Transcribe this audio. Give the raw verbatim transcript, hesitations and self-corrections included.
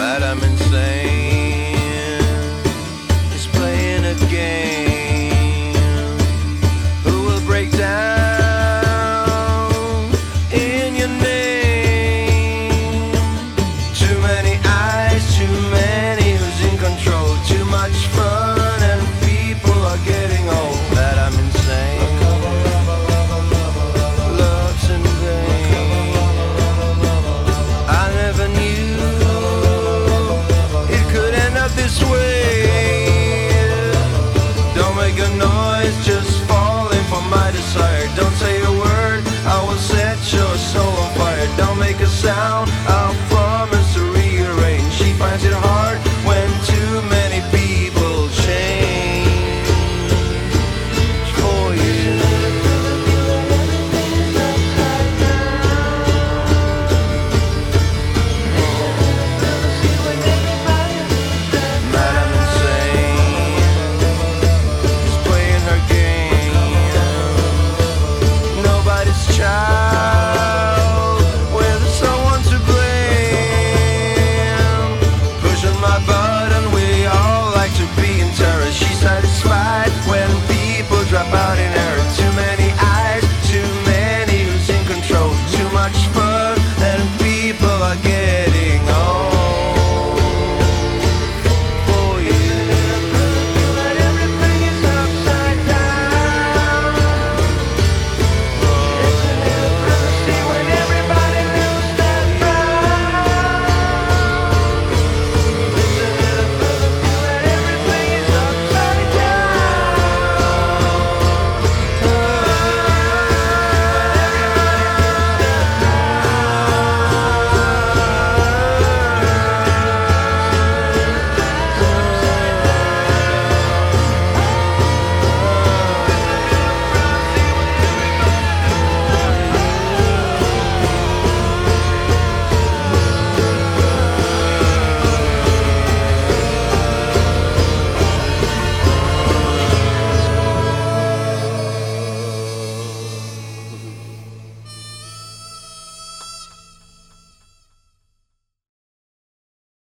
that I'm insane. It's playing a game. Who will break down in your name? Too many eyes, too many who's in control. Too much fun and people are getting old. That I'm insane. Love's in vain. I never knew it could end up this way.